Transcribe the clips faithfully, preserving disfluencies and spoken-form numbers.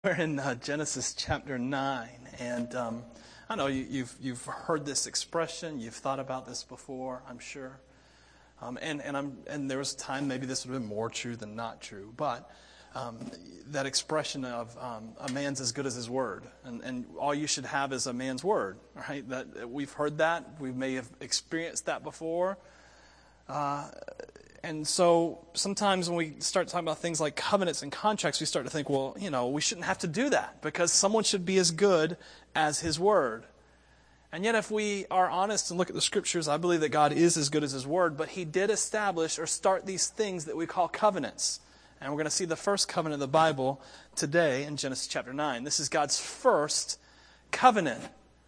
We're in uh, Genesis chapter nine, and um, I know you, you've you've heard this expression, you've thought about this before, I'm sure, um, and and I'm and there was a time maybe this would have been more true than not true, but um, that expression of um, a man's as good as his word, and and all you should have is a man's word, right? That we've heard that, we may have experienced that before. Uh, And so sometimes when we start talking about things like covenants and contracts, we start to think, well, you know, we shouldn't have to do that because someone should be as good as his word. And yet if we are honest and look at the scriptures, I believe that God is as good as his word, but he did establish or start these things that we call covenants. And we're going to see the first covenant of the Bible today in Genesis chapter nine. This is God's first covenant.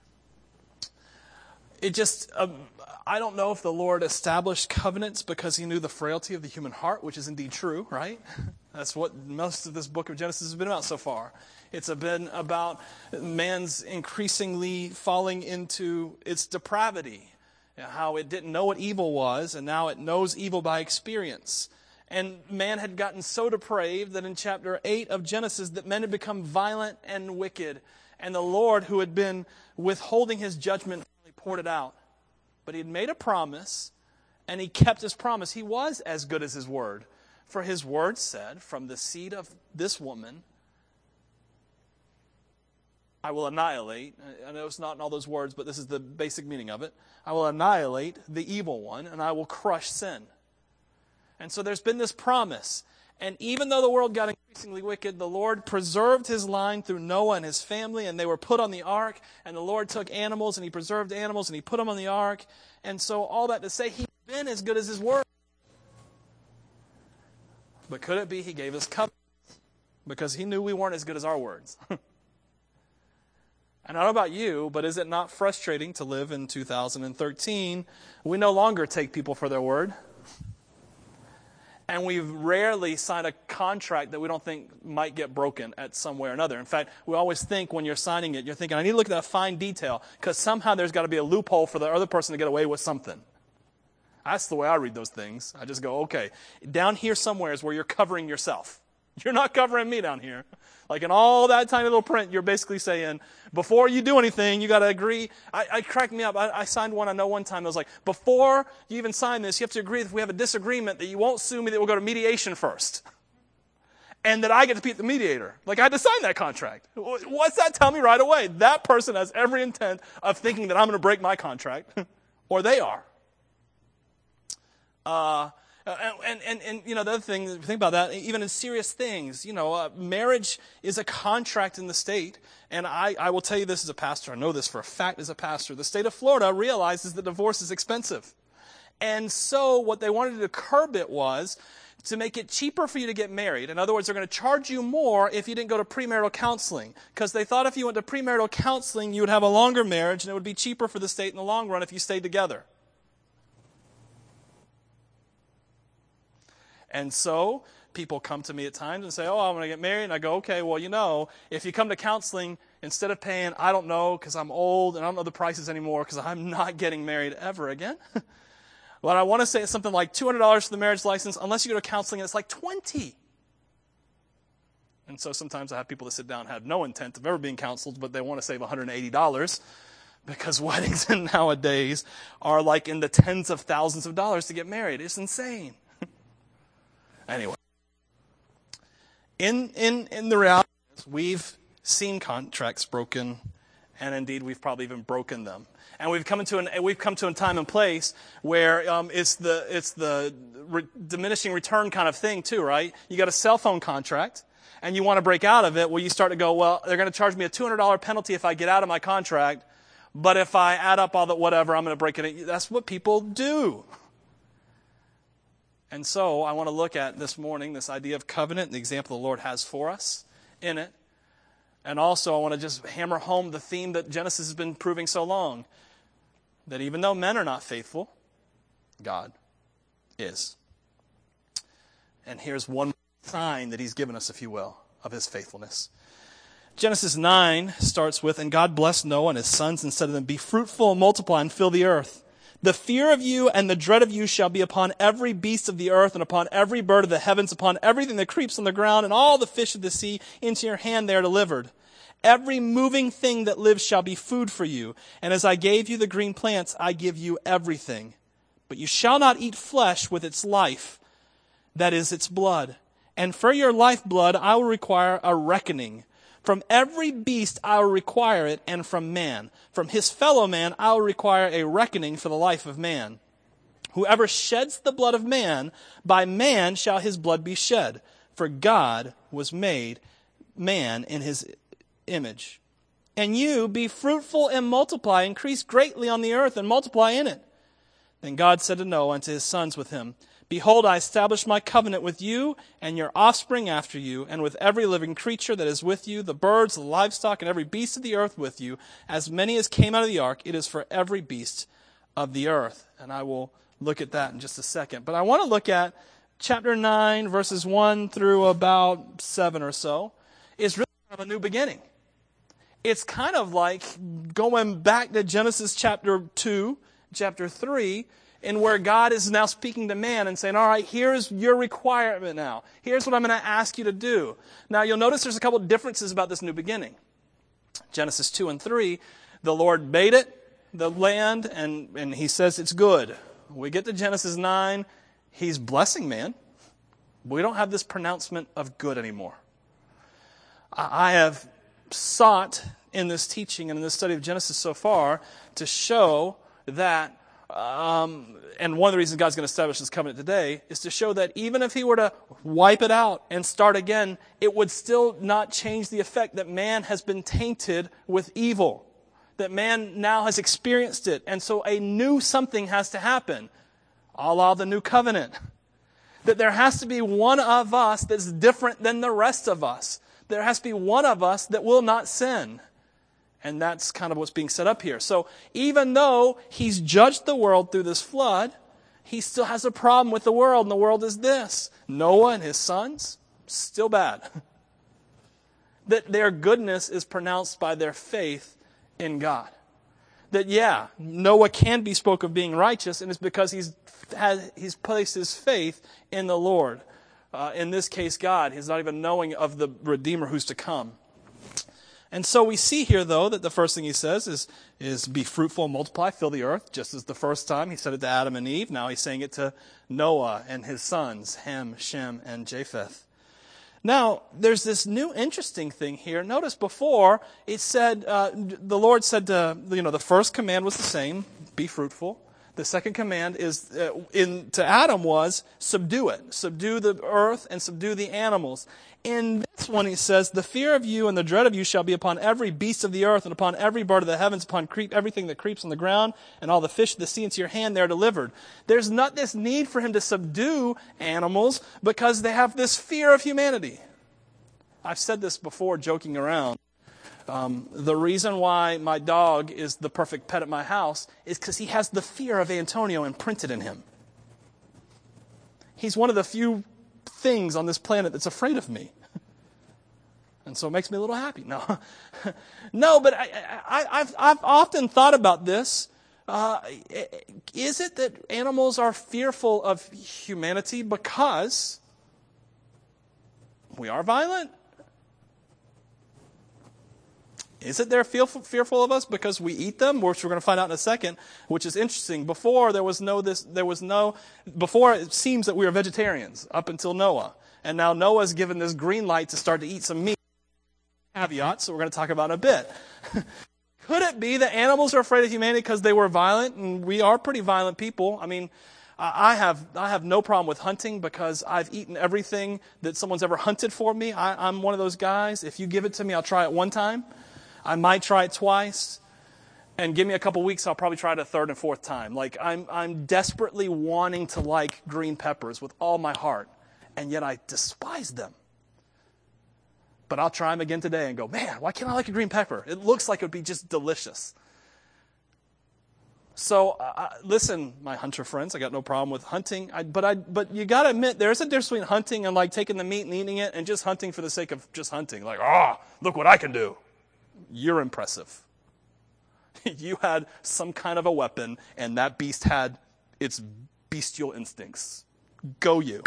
It just, um, I don't know if the Lord established covenants because he knew the frailty of the human heart, which is indeed true, right? That's what most of this book of Genesis has been about so far. It's been about man's increasingly falling into its depravity, how it didn't know what evil was, and now it knows evil by experience. And man had gotten so depraved that in chapter eight of Genesis that men had become violent and wicked. And the Lord, who had been withholding his judgment, poured it out. But he had made a promise, and he kept his promise. He was as good as his word. For his word said, from the seed of this woman, I will annihilate. I know it's not in all those words, but this is the basic meaning of it. I will annihilate the evil one, and I will crush sin. And so there's been this promise. And even though the world got increasingly wicked, the Lord preserved his line through Noah and his family, and they were put on the ark, and the Lord took animals, and he preserved animals, and he put them on the ark. And so all that to say, he's been as good as his word. But could it be he gave us covenants? Because he knew we weren't as good as our words. And I don't know about you, but is it not frustrating to live in two thousand thirteen? We no longer take people for their word. And we rarely sign a contract that we don't think might get broken at some way or another. In fact, we always think when you're signing it, you're thinking, I need to look at that fine detail because somehow there's got to be a loophole for the other person to get away with something. That's the way I read those things. I just go, okay, down here somewhere is where you're covering yourself. You're not covering me down here. Like in all that tiny little print, you're basically saying, before you do anything, you got to agree. I, I cracked me up. I, I signed one I know one time. It was like, before you even sign this, you have to agree that if we have a disagreement that you won't sue me, that we'll go to mediation first. And that I get to be the mediator. Like I had to sign that contract. What's that tell me right away? That person has every intent of thinking that I'm going to break my contract. Or they are. Uh... Uh, and, and, and, you know, the other thing, think about that, even in serious things, you know, uh, marriage is a contract in the state. And I, I will tell you this as a pastor. I know this for a fact as a pastor. The state of Florida realizes that divorce is expensive. And so what they wanted to curb it was to make it cheaper for you to get married. In other words, they're going to charge you more if you didn't go to premarital counseling. Because they thought if you went to premarital counseling, you would have a longer marriage and it would be cheaper for the state in the long run if you stayed together. And so people come to me at times and say, oh, I'm going to get married. And I go, okay, well, you know, if you come to counseling, instead of paying, I don't know, because I'm old and I don't know the prices anymore because I'm not getting married ever again. What I want to say is something like two hundred dollars for the marriage license, unless you go to counseling, and it's like twenty dollars. And so sometimes I have people that sit down and have no intent of ever being counseled, but they want to save one hundred eighty dollars because weddings nowadays are like in the tens of thousands of dollars to get married. It's insane. Anyway, in, in, in the reality is we've seen contracts broken, and indeed we've probably even broken them. And we've come into an we've come to a time and place where um, it's the it's the re- diminishing return kind of thing too, right? You got a cell phone contract, and you want to break out of it. Well, you start to go, well, they're going to charge me a two hundred dollars penalty if I get out of my contract, but if I add up all the whatever, I'm going to break it. That's what people do. And so I want to look at this morning this idea of covenant, the example the Lord has for us in it. And also I want to just hammer home the theme that Genesis has been proving so long, that even though men are not faithful, God is. And here's one sign that he's given us, if you will, of his faithfulness. Genesis nine starts with, and God blessed Noah and his sons and said to them, be fruitful and multiply and fill the earth. The fear of you and the dread of you shall be upon every beast of the earth and upon every bird of the heavens, upon everything that creeps on the ground, and all the fish of the sea. Into your hand they are delivered. Every moving thing that lives shall be food for you. And as I gave you the green plants, I give you everything. But you shall not eat flesh with its life, that is its blood. And for your lifeblood I will require a reckoning. From every beast I will require it, and from man. From his fellow man I will require a reckoning for the life of man. Whoever sheds the blood of man, by man shall his blood be shed. For God was made man in his image. And you, be fruitful and multiply, increase greatly on the earth and multiply in it. Then God said to Noah and to his sons with him, Behold, I establish my covenant with you and your offspring after you, and with every living creature that is with you, the birds, the livestock, and every beast of the earth with you, as many as came out of the ark. It is for every beast of the earth. And I will look at that in just a second. But I want to look at chapter nine, verses one through about seven or so. It's really kind of a new beginning. It's kind of like going back to Genesis chapter two, chapter three, and where God is now speaking to man and saying, all right, here's your requirement now. Here's what I'm going to ask you to do. Now, you'll notice there's a couple of differences about this new beginning. Genesis two and three, the Lord made it, the land, and, and he says it's good. We get to Genesis nine, he's blessing man. We don't have this pronouncement of good anymore. I have sought in this teaching and in this study of Genesis so far to show that Um, and one of the reasons God's going to establish this covenant today is to show that even if he were to wipe it out and start again, it would still not change the effect that man has been tainted with evil, that man now has experienced it. And so a new something has to happen, a la the new covenant. That there has to be one of us that's different than the rest of us. There has to be one of us that will not sin. And that's kind of what's being set up here. So even though he's judged the world through this flood, he still has a problem with the world. And the world is this: Noah and his sons, still bad. That their goodness is pronounced by their faith in God. That, yeah, Noah can be spoken of being righteous, and it's because he's, has, he's placed his faith in the Lord. Uh, in this case, God. He's not even knowing of the Redeemer who's to come. And so we see here, though, that the first thing he says is, is be fruitful and multiply, fill the earth, just as the first time he said it to Adam and Eve. Now he's saying it to Noah and his sons, Ham, Shem, and Japheth. Now, there's this new interesting thing here. Notice before, it said, uh, the Lord said to, you know, the first command was the same, be fruitful. The second command is uh, in to Adam was subdue it, subdue the earth and subdue the animals. In this one, he says, the fear of you and the dread of you shall be upon every beast of the earth and upon every bird of the heavens, upon creep, everything that creeps on the ground, and all the fish of the sea. Into your hand they are delivered. There's not this need for him to subdue animals because they have this fear of humanity. I've said this before, joking around. Um, the reason why my dog is the perfect pet at my house is because he has the fear of Antonio imprinted in him. He's one of the few things on this planet that's afraid of me. And so it makes me a little happy. No, no, but I, I, I've, I've often thought about this. Uh, is it that animals are fearful of humanity because we are violent? Is it they're fearful, fearful of us because we eat them, which we're going to find out in a second, which is interesting. Before there was no this, there was no, before it seems that we were vegetarians up until Noah. And now Noah's given this green light to start to eat some meat. Caveats, so we're going to talk about in a bit. Could it be that animals are afraid of humanity because they were violent, and we are pretty violent people? I mean, I have I have no problem with hunting because I've eaten everything that someone's ever hunted for me. I, I'm one of those guys. If you give it to me, I'll try it one time. I might try it twice, and give me a couple weeks, I'll probably try it a third and fourth time. Like I'm, I'm desperately wanting to like green peppers with all my heart, and yet I despise them. But I'll try them again today and go, man, why can't I like a green pepper? It looks like it would be just delicious. So uh, listen, my hunter friends, I got no problem with hunting, I, but I, but you got to admit there's a difference between hunting and like taking the meat and eating it, and just hunting for the sake of just hunting. Like, ah, oh, look what I can do. You're impressive. You had some kind of a weapon, and that beast had its bestial instincts. Go you.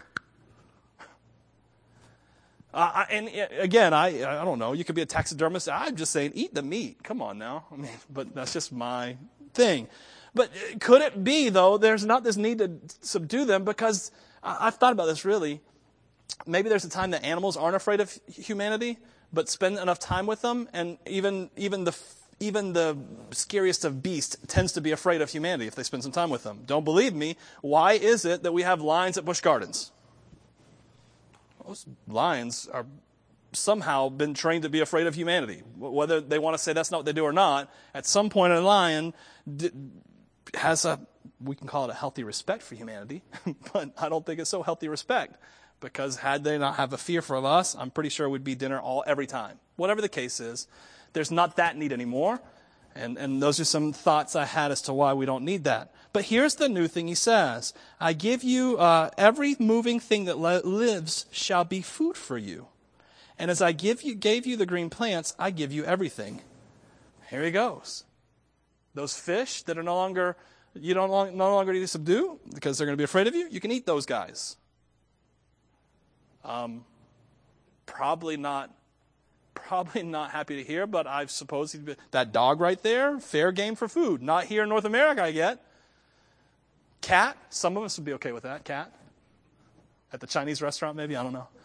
Uh, and again, I I don't know. You could be a taxidermist. I'm just saying, eat the meat. Come on now. I mean, but that's just my thing. But could it be, though, there's not this need to subdue them? Because I've thought about this, really. Maybe there's a time that animals aren't afraid of humanity, but spend enough time with them, and even even the even the scariest of beasts tends to be afraid of humanity if they spend some time with them. Don't believe me? Why is it that we have lions at Busch Gardens? Those lions are somehow been trained to be afraid of humanity. Whether they want to say that's not what they do or not, at some point a lion d- has a, we can call it a healthy respect for humanity, but I don't think it's so healthy respect, because had they not have a fear for us, I'm pretty sure it would be dinner all every time. Whatever the case is, there's not that need anymore, and, and those are some thoughts I had as to why we don't need that. But here's the new thing he says. I give you, uh, every moving thing that li- lives shall be food for you. And as I give you, gave you the green plants, I give you everything. Here he goes. Those fish that are no longer, you don't long, no longer need to subdue because they're going to be afraid of you, you can eat those guys. Um, probably not, probably not happy to hear, but I suppose he'd be, that dog right there, fair game for food. Not here in North America, I get. Cat, some of us would be okay with that. Cat, at the Chinese restaurant, maybe, I don't know.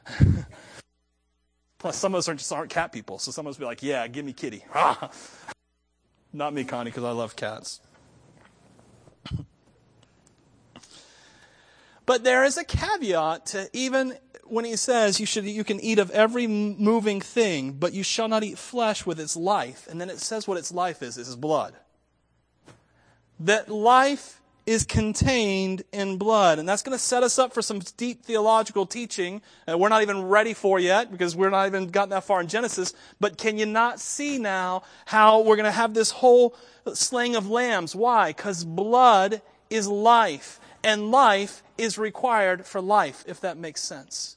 Plus, some of us aren't just aren't cat people, so some of us would be like, "Yeah, give me kitty." Not me, Connie, because I love cats. But there is a caveat to even when he says you should you can eat of every moving thing, but you shall not eat flesh with its life. And then it says what its life is, is his blood. That life is contained in blood. And that's going to set us up for some deep theological teaching that we're not even ready for yet, because we're not even gotten that far in Genesis. But can you not see now how we're going to have this whole slaying of lambs? Why? Because blood is life, and life is required for life, if that makes sense.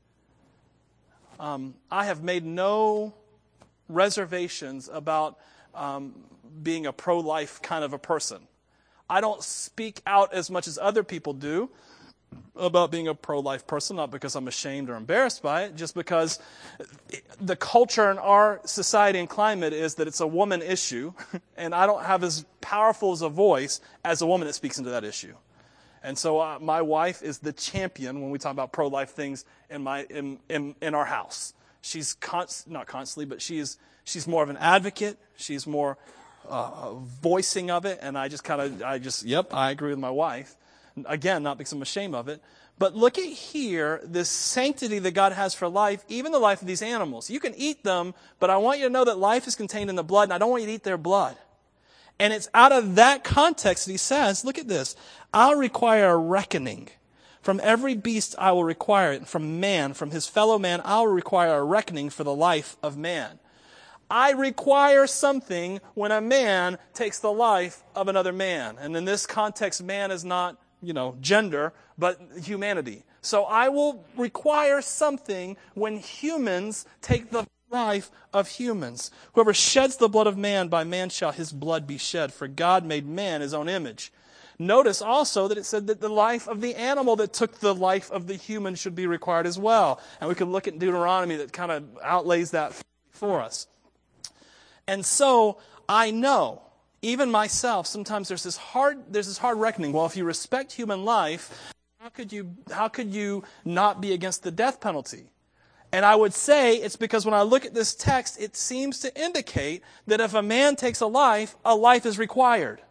Um, I have made no reservations about um, being a pro-life kind of a person. I don't speak out as much as other people do about being a pro-life person, not because I'm ashamed or embarrassed by it, just because the culture in our society and climate is that it's a woman issue, and I don't have as powerful as a voice as a woman that speaks into that issue. And so uh, my wife is the champion when we talk about pro-life things in my in in, in our house. She's const, not constantly, but she's she's more of an advocate. She's more uh, voicing of it, and I just kind of I just yep, I agree with my wife. Again, not because I'm ashamed of it. But look at here, this sanctity that God has for life, even the life of these animals. You can eat them, but I want you to know that life is contained in the blood, and I don't want you to eat their blood. And it's out of that context that he says, look at this, I'll require a reckoning. From every beast I will require it. From man, from his fellow man, I will require a reckoning for the life of man. I require something when a man takes the life of another man. And in this context, man is not, you know, gender, but humanity. So I will require something when humans take the life of humans. Whoever sheds the blood of man, by man shall his blood be shed. For God made man his own image. Notice also that it said that the life of the animal that took the life of the human should be required as well. And we can look at Deuteronomy that kind of outlays that for us. And so I know, even myself, sometimes there's this hard there's this hard reckoning. Well, if you respect human life, how could you how could you not be against the death penalty? And I would say it's because when I look at this text, it seems to indicate that if a man takes a life, a life is required.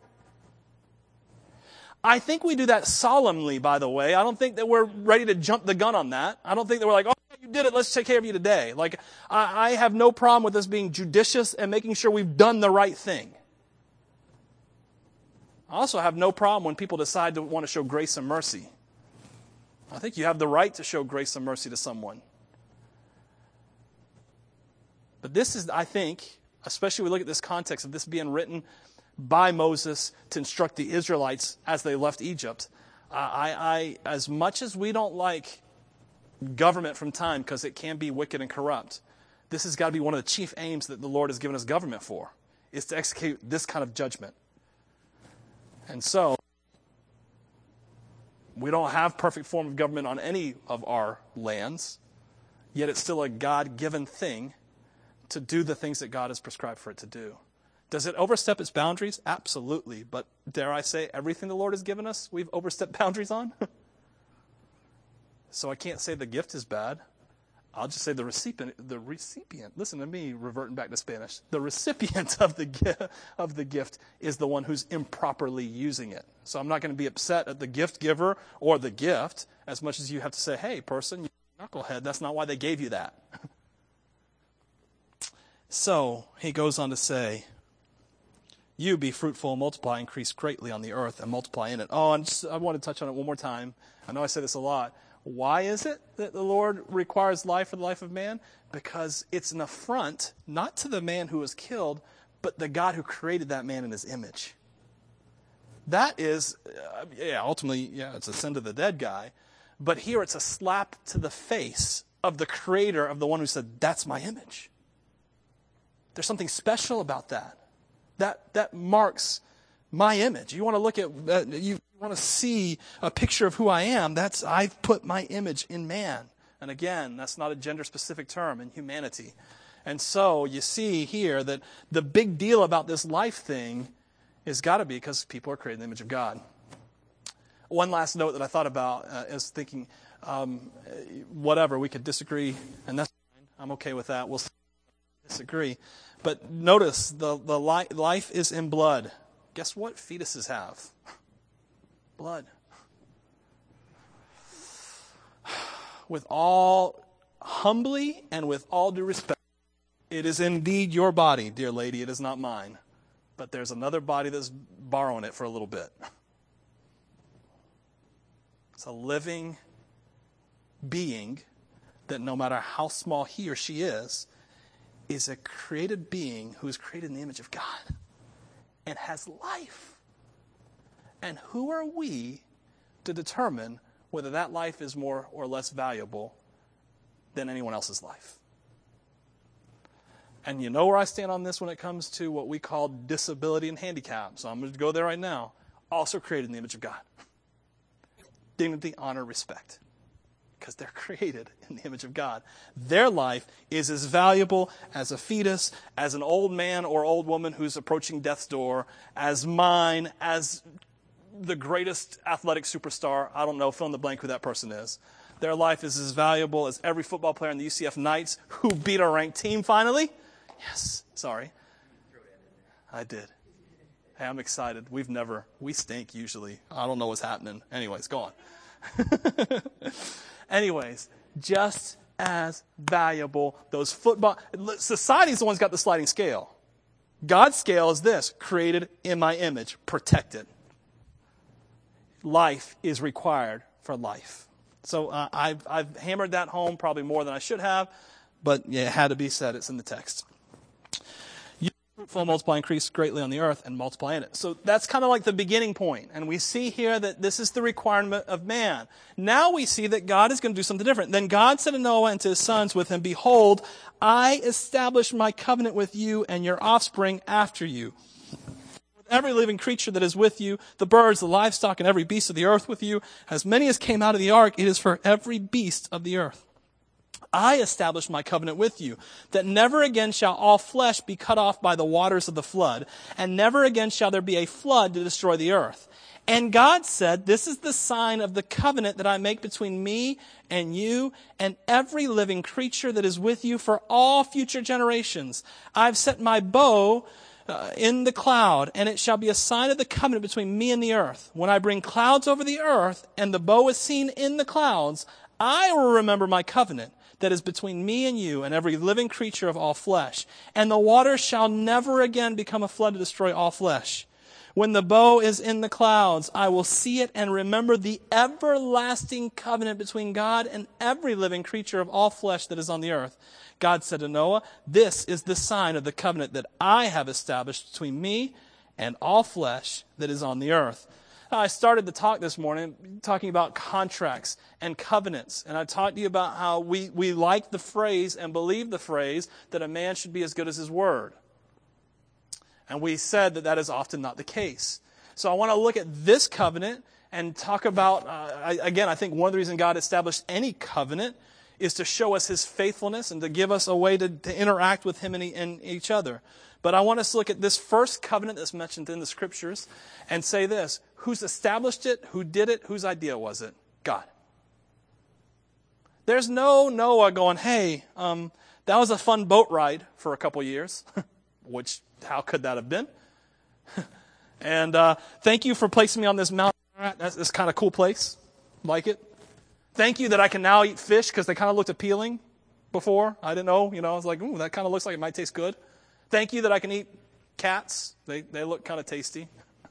I think we do that solemnly, by the way. I don't think that we're ready to jump the gun on that. I don't think that we're like, oh, you did it, let's take care of you today. Like, I, I have no problem with us being judicious and making sure we've done the right thing. I also have no problem when people decide to want to show grace and mercy. I think you have the right to show grace and mercy to someone. But this is, I think, especially when we look at this context of this being written by Moses to instruct the Israelites as they left Egypt. I, I, as much as we don't like government from time because it can be wicked and corrupt, this has got to be one of the chief aims that the Lord has given us government for, is to execute this kind of judgment. And so, we don't have perfect form of government on any of our lands, yet it's still a God-given thing to do the things that God has prescribed for it to do. Does it overstep its boundaries? Absolutely. But dare I say, everything the Lord has given us, we've overstepped boundaries on? So I can't say the gift is bad. I'll just say the recipient, the recipient, listen to me reverting back to Spanish. The recipient of the, gift, of the gift is the one who's improperly using it. So I'm not going to be upset at the gift giver or the gift as much as you have to say, hey, person, you knucklehead, that's not why they gave you that. So he goes on to say, you be fruitful and multiply, increase greatly on the earth and multiply in it. Oh, and just, I want to touch on it one more time. I know I say this a lot. Why is it that the Lord requires life for the life of man? Because it's an affront, not to the man who was killed, but the God who created that man in his image. That is, uh, yeah, ultimately, yeah, it's a sin to the dead guy. But here it's a slap to the face of the creator, of the one who said, that's my image. There's something special about that. That that marks my image. You want to look at, uh, you want to see a picture of who I am. That's, I've put my image in man. And again, that's not a gender-specific term, in humanity. And so you see here that the big deal about this life thing has got to be because people are created in the image of God. One last note that I thought about uh, is thinking, um, whatever, we could disagree, and that's fine. I'm okay with that. We'll disagree. But notice, the, the li- life is in blood. Guess what fetuses have? Blood. With all, humbly and with all due respect, it is indeed your body, dear lady. It is not mine. But there's another body that's borrowing it for a little bit. It's a living being that no matter how small he or she is, is a created being who is created in the image of God and has life. And who are we to determine whether that life is more or less valuable than anyone else's life? And you know where I stand on this when it comes to what we call disability and handicap. So I'm going to go there right now. Also created in the image of God. Dignity, honor, respect. Because they're created in the image of God. Their life is as valuable as a fetus, as an old man or old woman who's approaching death's door, as mine, as the greatest athletic superstar. I don't know, fill in the blank who that person is. Their life is as valuable as every football player in the U C F Knights who beat our ranked team finally. Yes, sorry. I did. Hey, I'm excited. We've never, we stink usually. I don't know what's happening. Anyways, go on. Anyways, just as valuable, those football, society's the one's got the sliding scale. God's scale is this, created in my image, protected. Life is required for life. So uh, I've, I've hammered that home probably more than I should have, but yeah, it had to be said. It's in the text. You fruitful, multiply, increase greatly on the earth, and multiply in it. So that's kind of like the beginning point. And we see here that this is the requirement of man. Now we see that God is going to do something different. Then God said to Noah and to his sons with him, behold, I establish my covenant with you and your offspring after you. Every living creature that is with you, the birds, the livestock, and every beast of the earth with you, as many as came out of the ark, it is for every beast of the earth. I establish my covenant with you, that never again shall all flesh be cut off by the waters of the flood, and never again shall there be a flood to destroy the earth. And God said, this is the sign of the covenant that I make between me and you and every living creature that is with you for all future generations. I've set my bow Uh, in the cloud, and it shall be a sign of the covenant between me and the earth. When I bring clouds over the earth, and the bow is seen in the clouds, I will remember my covenant that is between me and you and every living creature of all flesh. And the water shall never again become a flood to destroy all flesh. When the bow is in the clouds, I will see it and remember the everlasting covenant between God and every living creature of all flesh that is on the earth. God said to Noah, this is the sign of the covenant that I have established between me and all flesh that is on the earth. I started the talk this morning talking about contracts and covenants. And I talked to you about how we, we like the phrase and believe the phrase that a man should be as good as his word. And we said that that is often not the case. So I want to look at this covenant and talk about, uh, I, again, I think one of the reasons God established any covenant is to show us his faithfulness and to give us a way to, to interact with him and, and each other. But I want us to look at this first covenant that's mentioned in the scriptures and say this: who's established it? Who did it? Whose idea was it? God. There's no Noah going, hey, um, that was a fun boat ride for a couple years. Which, how could that have been? and uh, thank you for placing me on this mountain. That's, that's kind of cool place. Like it. Thank you that I can now eat fish because they kind of looked appealing before. I didn't know. You know, I was like, ooh, that kind of looks like it might taste good. Thank you that I can eat cats. They they look kind of tasty.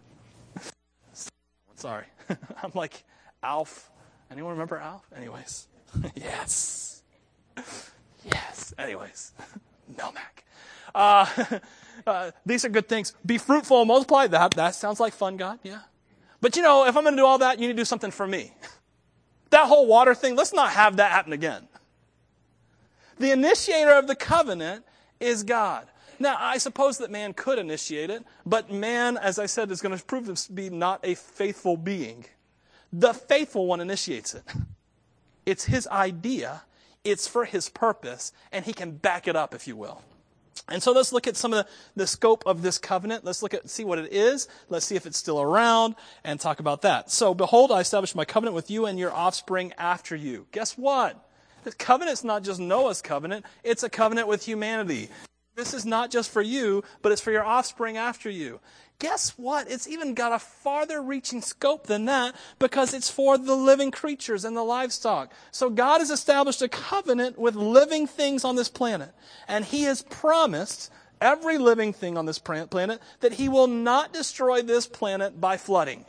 Sorry. I'm like, Alf. Anyone remember Alf? Anyways. yes. Yes. Anyways. Melmac. Uh, uh, these are good things. Be fruitful and multiply. That, that sounds like fun, God. Yeah. But you know, if I'm going to do all that, you need to do something for me. That whole water thing, let's not have that happen again. The initiator of the covenant is God. Now, I suppose that man could initiate it, but man, as I said, is going to prove to be not a faithful being. The faithful one initiates it. It's his idea, it's for his purpose, and he can back it up, if you will. And so let's look at some of the, the scope of this covenant. Let's look at see what it is. Let's see if it's still around and talk about that. So, behold, I establish my covenant with you and your offspring after you. Guess what? The covenant's not just Noah's covenant. It's a covenant with humanity. This is not just for you, but it's for your offspring after you. Guess what? It's even got a farther reaching scope than that because it's for the living creatures and the livestock. So God has established a covenant with living things on this planet. And he has promised every living thing on this planet that he will not destroy this planet by flooding.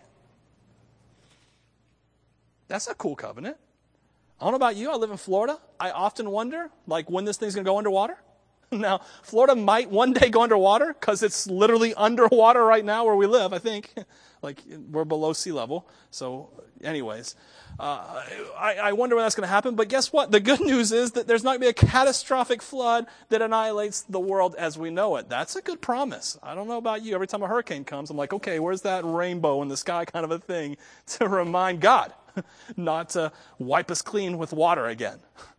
That's a cool covenant. I don't know about you. I live in Florida. I often wonder, like, when this thing's going to go underwater. Now, Florida might one day go underwater because it's literally underwater right now where we live, I think. Like, we're below sea level. So, anyways, uh, I, I wonder when that's going to happen. But guess what? The good news is that there's not going to be a catastrophic flood that annihilates the world as we know it. That's a good promise. I don't know about you. Every time a hurricane comes, I'm like, okay, where's that rainbow in the sky kind of a thing to remind God not to wipe us clean with water again.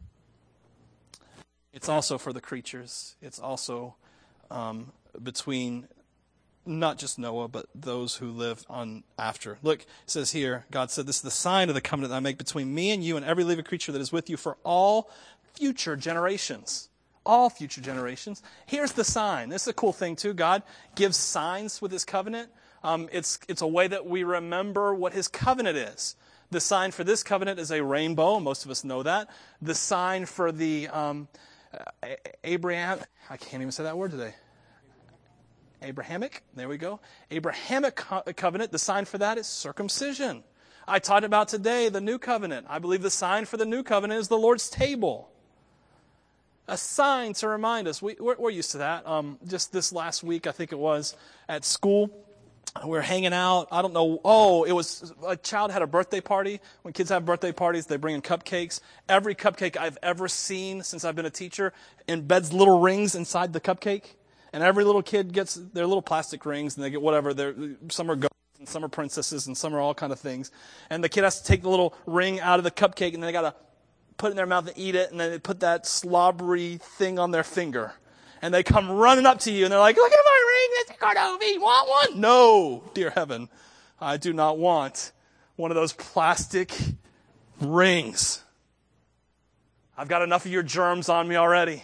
It's also for the creatures. It's also um, between not just Noah, but those who live on after. Look, it says here, God said, this is the sign of the covenant that I make between me and you and every living creature that is with you for all future generations. All future generations. Here's the sign. This is a cool thing, too. God gives signs with his covenant. Um, it's, it's a way that we remember what his covenant is. The sign for this covenant is a rainbow. Most of us know that. The sign for the... Um, Uh, Abraham, I can't even say that word today. Abrahamic, there we go. Abrahamic co- covenant, the sign for that is circumcision. I taught about today the new covenant. I believe the sign for the new covenant is the Lord's table. A sign to remind us. We, we're, we're used to that. Um, just this last week, I think it was, at school. We were hanging out. I don't know. Oh, it was a child had a birthday party. When kids have birthday parties, they bring in cupcakes. Every cupcake I've ever seen since I've been a teacher embeds little rings inside the cupcake. And every little kid gets their little plastic rings, and they get whatever. They're, some are ghosts, and some are princesses, and some are all kind of things. And the kid has to take the little ring out of the cupcake, and they got to put it in their mouth and eat it, and then they put that slobbery thing on their finger. And they come running up to you, and they're like, look at my ring, Mister Cardovi, want one? No, dear heaven, I do not want one of those plastic rings. I've got enough of your germs on me already.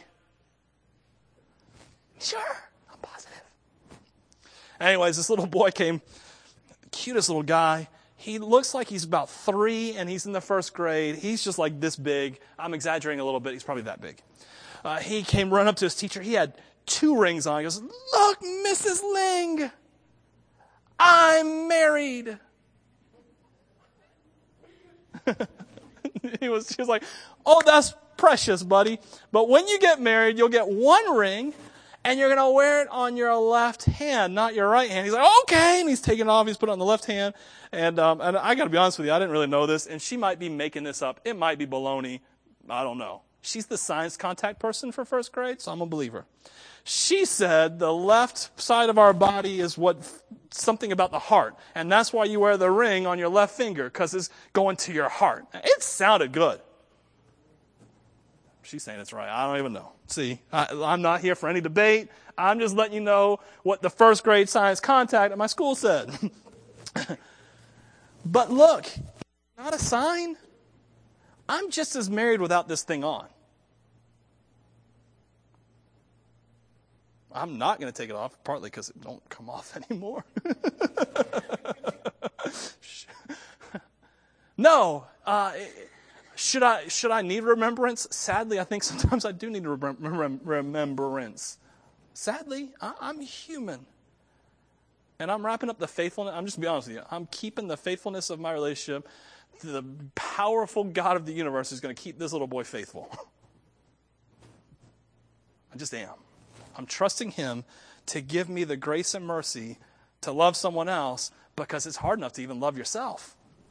Sure, I'm positive. Anyways, this little boy came, cutest little guy. He looks like he's about three, and he's in the first grade. He's just like this big. I'm exaggerating a little bit. He's probably that big. Uh, he came running up to his teacher. He had two rings on. He goes, look, Missus Ling, I'm married. he was, she was like, oh, that's precious, buddy. But when you get married, you'll get one ring, and you're going to wear it on your left hand, not your right hand. He's like, okay. And he's taking it off. He's put it on the left hand. And, um, and I got to be honest with you, I didn't really know this. And she might be making this up. It might be baloney. I don't know. She's the science contact person for first grade, so I'm a believer. She said the left side of our body is what something about the heart, and that's why you wear the ring on your left finger, because it's going to your heart. It sounded good. She's saying it's right. I don't even know. See, I, I'm not here for any debate. I'm just letting you know what the first grade science contact at my school said. But look, not a sign. I'm just as married without this thing on. I'm not going to take it off, partly because it don't come off anymore. No. Uh, should I should I need remembrance? Sadly, I think sometimes I do need a rem- rem- remembrance. Sadly, I- I'm human. And I'm wrapping up the faithfulness. I'm just going to be honest with you. I'm keeping the faithfulness of my relationship. The powerful God of the universe is going to keep this little boy faithful. I just am. I'm trusting him to give me the grace and mercy to love someone else, because it's hard enough to even love yourself.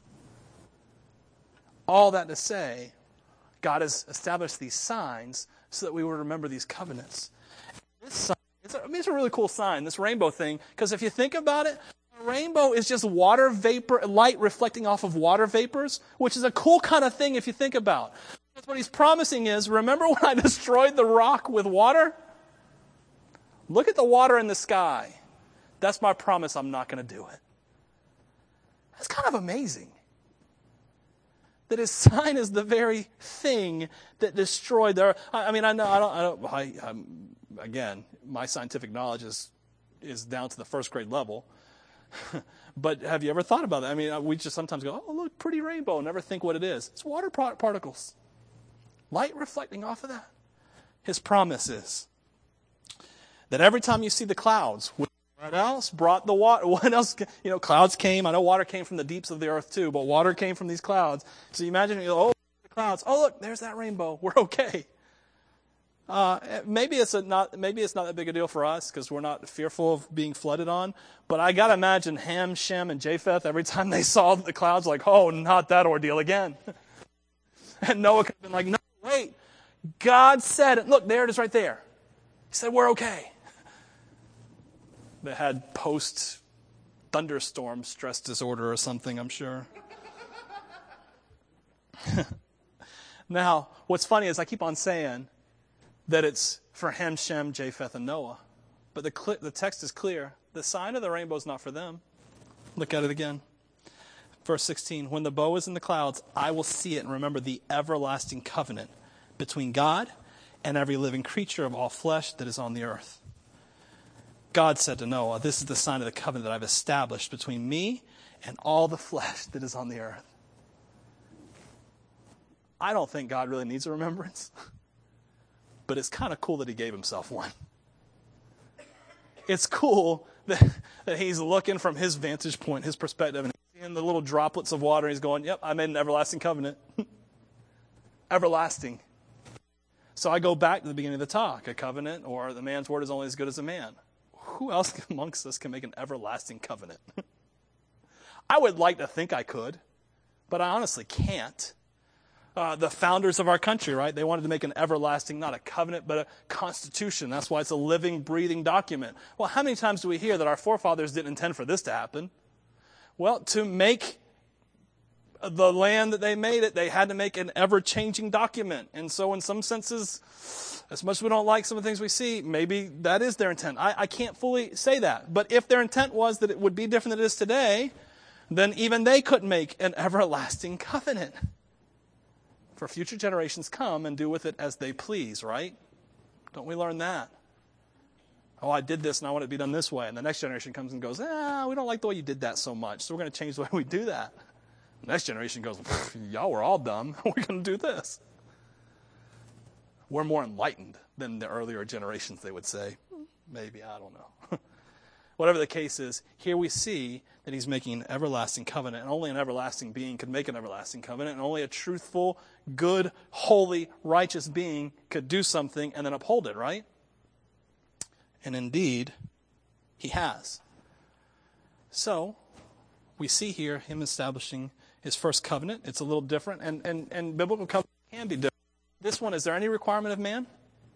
All that to say, God has established these signs so that we would remember these covenants. This sign, it's a, I mean, it's a really cool sign, this rainbow thing, because if you think about it, a rainbow is just water vapor, light reflecting off of water vapors, which is a cool kind of thing if you think about. That's what he's promising is, remember when I destroyed the rock with water? Look at the water in the sky. That's my promise. I'm not going to do it. That's kind of amazing. That his sign is the very thing that destroyed their. I, I mean, I know. I don't. I don't. I, I'm, again, my scientific knowledge is is down to the first grade level. But have you ever thought about that? I mean, we just sometimes go, "Oh, look, pretty rainbow," and never think what it is. It's water particles, light reflecting off of that. His promise is that every time you see the clouds, what else brought the water? What else? You know, clouds came. I know water came from the deeps of the earth too, but water came from these clouds. So you imagine, you go, oh, the clouds. Oh, look, there's that rainbow. We're okay. Uh, maybe it's a not. Maybe it's not that big a deal for us because we're not fearful of being flooded on. But I gotta imagine Ham, Shem, and Japheth every time they saw the clouds, like, oh, not that ordeal again. And Noah could have been like, no, wait. God said it. Look, there it is, right there. He said we're okay. They had post-thunderstorm stress disorder or something, I'm sure. Now, what's funny is I keep on saying that it's for Ham, Shem, Japheth, and Noah. But the, cl- the text is clear. The sign of the rainbow is not for them. Look at it again. Verse sixteen, when the bow is in the clouds, I will see it and remember the everlasting covenant between God and every living creature of all flesh that is on the earth. God said to Noah, this is the sign of the covenant that I've established between me and all the flesh that is on the earth. I don't think God really needs a remembrance, but it's kind of cool that he gave himself one. It's cool that, that he's looking from his vantage point, his perspective, and he's seeing the little droplets of water, and he's going, yep, I made an everlasting covenant. Everlasting. So I go back to the beginning of the talk. A covenant, or the man's word is only as good as a man. Who else amongst us can make an everlasting covenant? I would like to think I could, but I honestly can't. Uh, the founders of our country, right? They wanted to make an everlasting, not a covenant, but a constitution. That's why it's a living, breathing document. Well, how many times do we hear that our forefathers didn't intend for this to happen? Well, to make the land that they made it, they had to make an ever-changing document. And so in some senses, as much as we don't like some of the things we see, maybe that is their intent. I, I can't fully say that. But if their intent was that it would be different than it is today, then even they couldn't make an everlasting covenant. For future generations come and do with it as they please, right? Don't we learn that? Oh, I did this and I want it to be done this way. And the next generation comes and goes, ah, we don't like the way you did that so much, so we're going to change the way we do that. The next generation goes, y'all were all dumb. We're going to do this. We're more enlightened than the earlier generations, they would say. Maybe, I don't know. Whatever the case is, here we see that he's making an everlasting covenant. And only an everlasting being could make an everlasting covenant. And only a truthful, good, holy, righteous being could do something and then uphold it, right? And indeed, he has. So, we see here him establishing his first covenant. It's a little different. And, and, and biblical covenant can be different. This one, is there any requirement of man?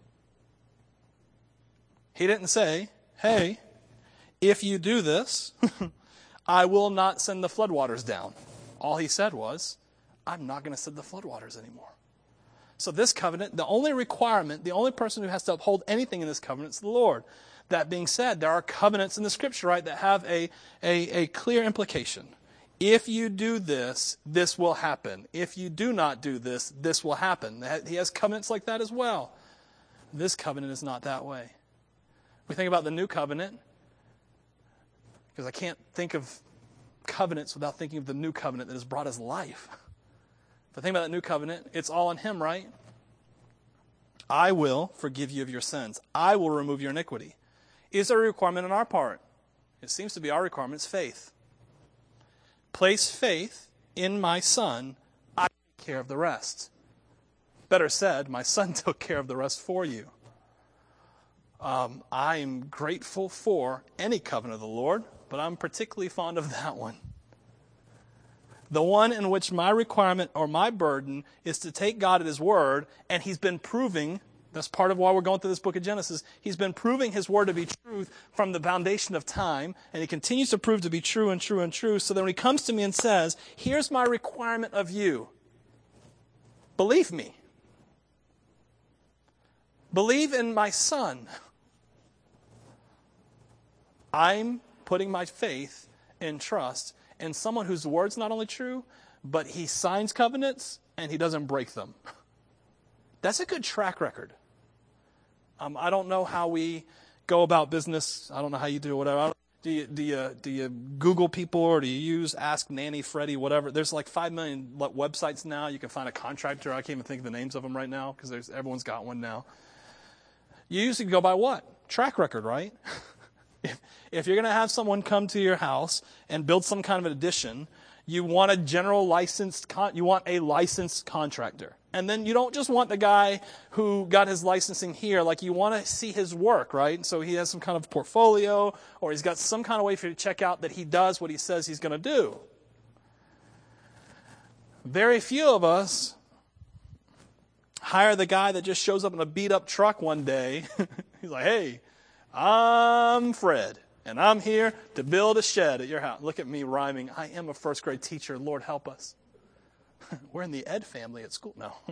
He didn't say, hey, if you do this, I will not send the floodwaters down. All he said was, I'm not going to send the floodwaters anymore. So this covenant, the only requirement, the only person who has to uphold anything in this covenant is the Lord. That being said, there are covenants in the Scripture, right, that have a, a, a clear implication. If you do this, this will happen. If you do not do this, this will happen. He has covenants like that as well. This covenant is not that way. We think about the new covenant, because I can't think of covenants without thinking of the new covenant that has brought us life. If I think about that new covenant, it's all in him, right? I will forgive you of your sins. I will remove your iniquity. Is there a requirement on our part? It seems to be our requirement is faith. Place faith in my Son, I take care of the rest. Better said, my Son took care of the rest for you. Um, I'm grateful for any covenant of the Lord, but I'm particularly fond of that one. The one in which my requirement or my burden is to take God at his word, and he's been proving, that's part of why we're going through this book of Genesis, he's been proving his word to be truth from the foundation of time, and he continues to prove to be true and true and true, so that when he comes to me and says, here's my requirement of you, believe me. Believe in my Son. I'm putting my faith and trust in someone whose word's not only true, but he signs covenants and he doesn't break them. That's a good track record. Um, I don't know how we go about business. I don't know how you do whatever. Do you, do you, do you Google people, or do you use Ask Nanny, Freddie, whatever? There's like five million websites now. You can find a contractor. I can't even think of the names of them right now because there's everyone's got one now. You usually go by what? Track record, right? If, if you're going to have someone come to your house and build some kind of an addition, you want a general licensed, con- you want a licensed contractor. And then you don't just want the guy who got his licensing here, like you want to see his work, right? So he has some kind of portfolio, or he's got some kind of way for you to check out that he does what he says he's going to do. Very few of us hire the guy that just shows up in a beat-up truck one day. He's like, hey, I'm Fred, and I'm here to build a shed at your house. Look at me rhyming. I am a first grade teacher. Lord, help us. We're in the Ed family at school. No.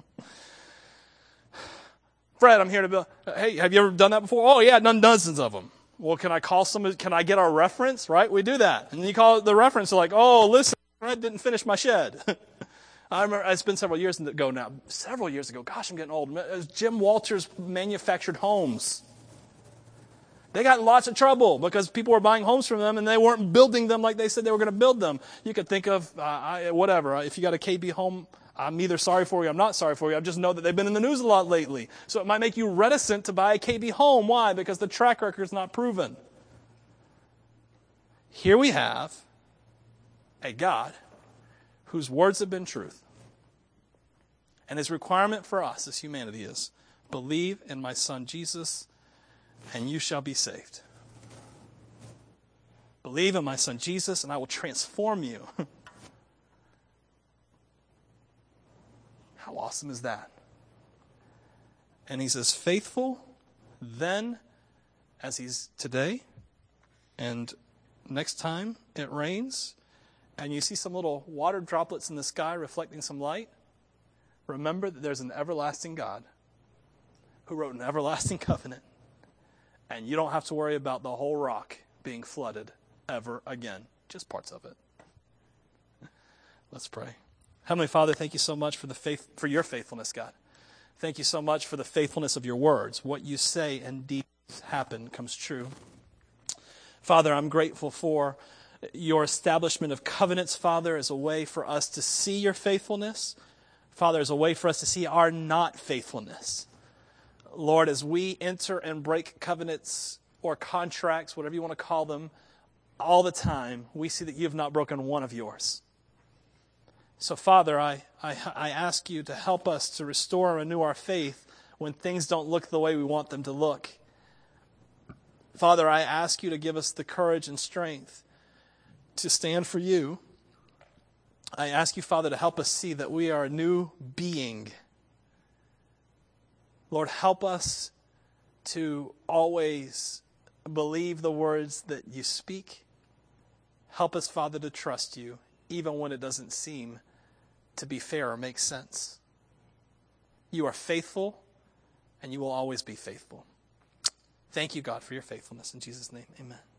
Fred, I'm here to build. Hey, have you ever done that before? Oh, yeah, done dozens of them. Well, can I call somebody? Can I get our reference? Right? We do that. And you call the reference. They're like, oh, listen, Fred didn't finish my shed. I remember, it's been several years ago now. Several years ago. Gosh, I'm getting old. It was Jim Walters Manufactured Homes. They got in lots of trouble because people were buying homes from them and they weren't building them like they said they were going to build them. You could think of, uh, I, whatever, if you got a K B home, I'm either sorry for you, I'm not sorry for you. I just know that they've been in the news a lot lately. So it might make you reticent to buy a K B home. Why? Because the track record is not proven. Here we have a God whose words have been truth. And his requirement for us as humanity is, believe in my Son Jesus, and you shall be saved. Believe in my Son Jesus, and I will transform you. How awesome is that? And he's as faithful then as he's today. And next time it rains, and you see some little water droplets in the sky reflecting some light, remember that there's an everlasting God who wrote an everlasting covenant. And you don't have to worry about the whole rock being flooded ever again. Just parts of it. Let's pray. Heavenly Father, thank you so much for the faith, for your faithfulness, God. Thank you so much for the faithfulness of your words. What you say and deeds happen comes true. Father, I'm grateful for your establishment of covenants, Father, as a way for us to see your faithfulness. Father, as a way for us to see our not faithfulness. Lord, as we enter and break covenants or contracts, whatever you want to call them, all the time, we see that you have not broken one of yours. So, Father, I, I, I ask you to help us to restore and renew our faith when things don't look the way we want them to look. Father, I ask you to give us the courage and strength to stand for you. I ask you, Father, to help us see that we are a new being. Lord, help us to always believe the words that you speak. Help us, Father, to trust you, even when it doesn't seem to be fair or make sense. You are faithful, and you will always be faithful. Thank you, God, for your faithfulness. In Jesus' name, amen.